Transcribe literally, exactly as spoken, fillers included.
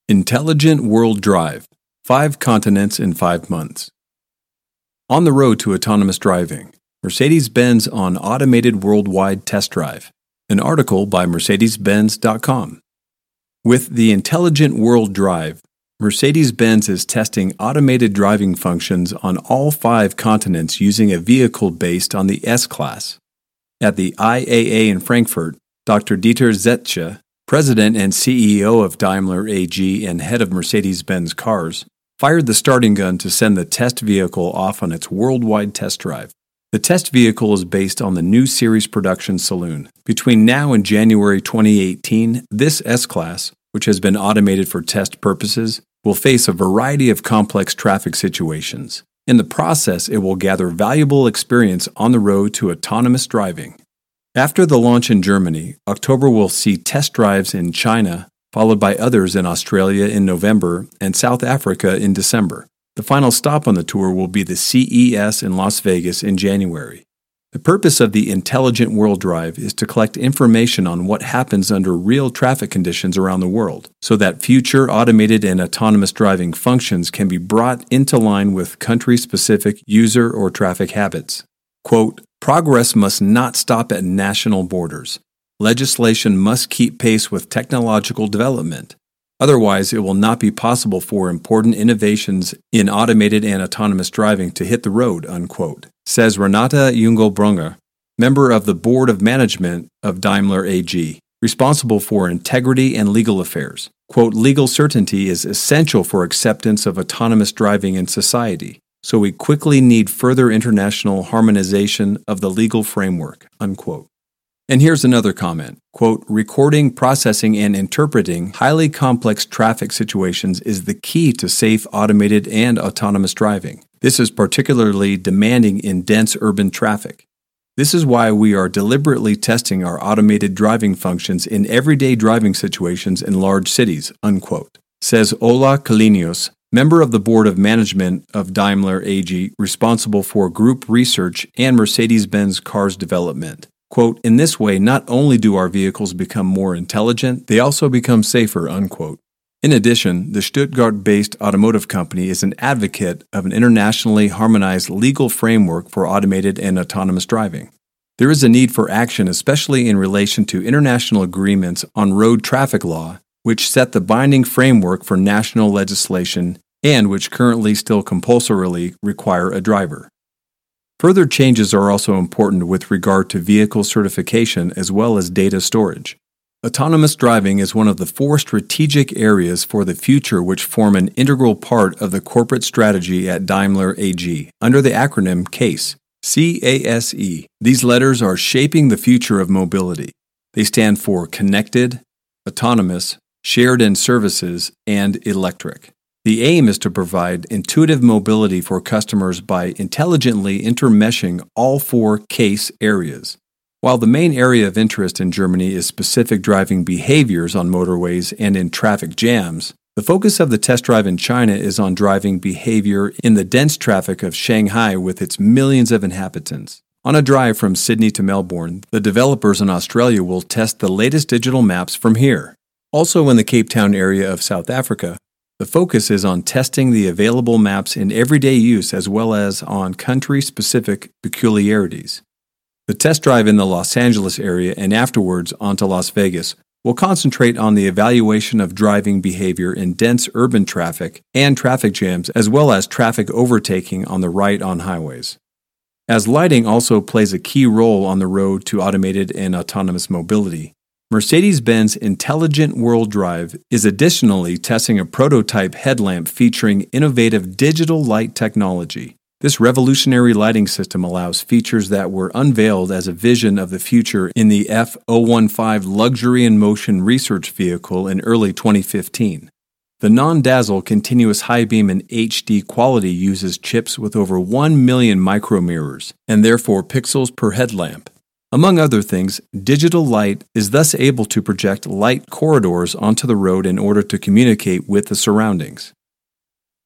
Intelligent World Drive, Five Continents in Five Months. On the road to autonomous driving, Mercedes-Benz on automated worldwide test drive. An article by Mercedes Benz dot com. With the Intelligent World Drive, Mercedes-Benz is testing automated driving functions on all five continents using a vehicle based on the S-Class. At the I A A in Frankfurt, Doctor Dieter Zetsche, President and C E O of Daimler A G and head of Mercedes-Benz Cars, fired the starting gun to send the test vehicle off on its worldwide test drive. The test vehicle is based on the new series production saloon. Between now and January twenty eighteen, this S-Class, which has been automated for test purposes, will face a variety of complex traffic situations. In the process, it will gather valuable experience on the road to autonomous driving. After the launch in Germany, October will see test drives in China, followed by others in Australia in November and South Africa in December. The final stop on the tour will be the C E S in Las Vegas in January. The purpose of the Intelligent World Drive is to collect information on what happens under real traffic conditions around the world, so that future automated and autonomous driving functions can be brought into line with country-specific user or traffic habits. Quote, "Progress must not stop at national borders. Legislation must keep pace with technological development. Otherwise, it will not be possible for important innovations in automated and autonomous driving to hit the road," unquote, says Renata Jungelbrunner, member of the Board of Management of Daimler A G, responsible for integrity and legal affairs. Quote, "Legal certainty is essential for acceptance of autonomous driving in society, so we quickly need further international harmonization of the legal framework," unquote. And here's another comment, quote, "Recording, processing, and interpreting highly complex traffic situations is the key to safe automated and autonomous driving. This is particularly demanding in dense urban traffic. This is why we are deliberately testing our automated driving functions in everyday driving situations in large cities," unquote, says Ola Kalinios, member of the Board of Management of Daimler A G, responsible for group research and Mercedes-Benz Cars development. Quote, "In this way, not only do our vehicles become more intelligent, they also become safer," unquote. In addition, the Stuttgart-based automotive company is an advocate of an internationally harmonized legal framework for automated and autonomous driving. There is a need for action, especially in relation to international agreements on road traffic law, which set the binding framework for national legislation and which currently still compulsorily require a driver. Further changes are also important with regard to vehicle certification as well as data storage. Autonomous driving is one of the four strategic areas for the future which form an integral part of the corporate strategy at Daimler A G, under the acronym CASE, C A S E. These letters are shaping the future of mobility. They stand for Connected, Autonomous, Shared and Services, and Electric. The aim is to provide intuitive mobility for customers by intelligently intermeshing all four CASE areas. While the main area of interest in Germany is specific driving behaviors on motorways and in traffic jams, the focus of the test drive in China is on driving behavior in the dense traffic of Shanghai with its millions of inhabitants. On a drive from Sydney to Melbourne, the developers in Australia will test the latest digital maps from here. Also in the Cape Town area of South Africa, the focus is on testing the available maps in everyday use as well as on country-specific peculiarities. The test drive in the Los Angeles area and afterwards onto Las Vegas will concentrate on the evaluation of driving behavior in dense urban traffic and traffic jams as well as traffic overtaking on the right on highways. As lighting also plays a key role on the road to automated and autonomous mobility, Mercedes-Benz Intelligent World Drive is additionally testing a prototype headlamp featuring innovative digital light technology. This revolutionary lighting system allows features that were unveiled as a vision of the future in the F zero fifteen Luxury in Motion research vehicle in early twenty fifteen. The non-dazzle continuous high beam and H D quality uses chips with over one million micromirrors, and therefore pixels per headlamp. Among other things, digital light is thus able to project light corridors onto the road in order to communicate with the surroundings.